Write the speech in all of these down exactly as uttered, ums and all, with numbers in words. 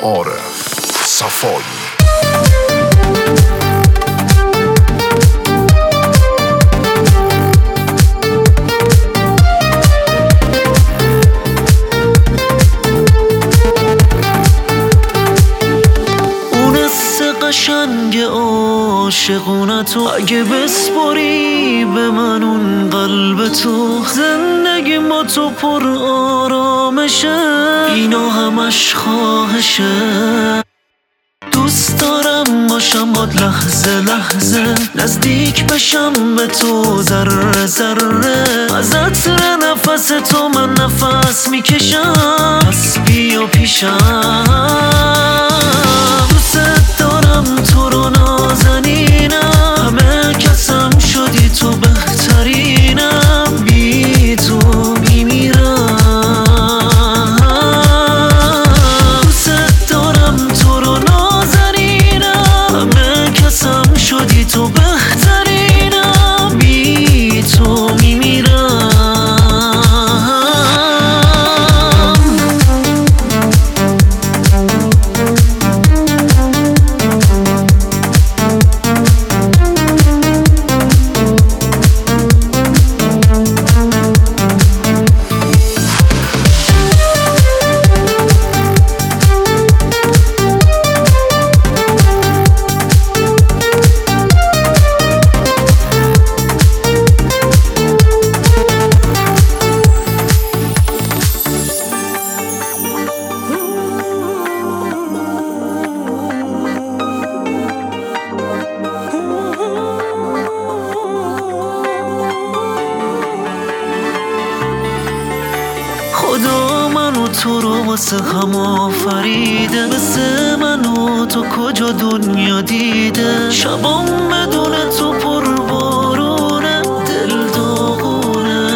عارف صفایی. قشنگ عاشقونه تو اگه بسپاری به من اون قلب تو، زندگی ما تو پر آرامشه، اینا همش خواهشه. دوست دارم باشم باد لحظه لحظه، نزدیک بشم به تو ذره ذره، از عطر نفس تو من نفس میکشم، پس بیا پیشم. دوست دارم تو رو نازنینم، همه کسم شدی تو بهترینم، بی تو میمیرم. دوست دارم تو رو نازنینم، همه کسم شدی تو بهترینم، بی تو میمیرم. خدا منو تو رو واسه هم آفریده، مثل منو تو کجا دنیا دیده، شبام بدون تو پر بارونه، دل داغونه.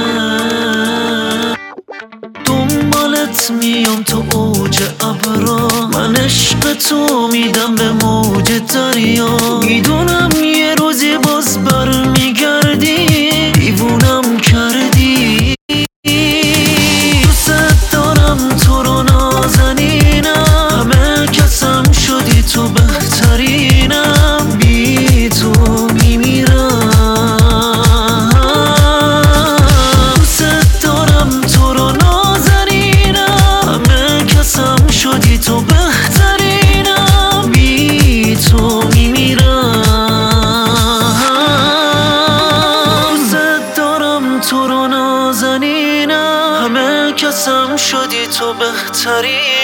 دنبالت میام تو اوج ابرا، من عشق تو میدم به موج دریا، میدونم یه روزی باز برمیگردی، دیوونم کردی. تو بهترینم، بی تو میمیرم. دوست دارم تو رو نازنینم، همه کسم شدی تو بهترینم، بی تو میمیرم. دوست دارم تو رو نازنینم، همه کسم شدی تو بهترینم.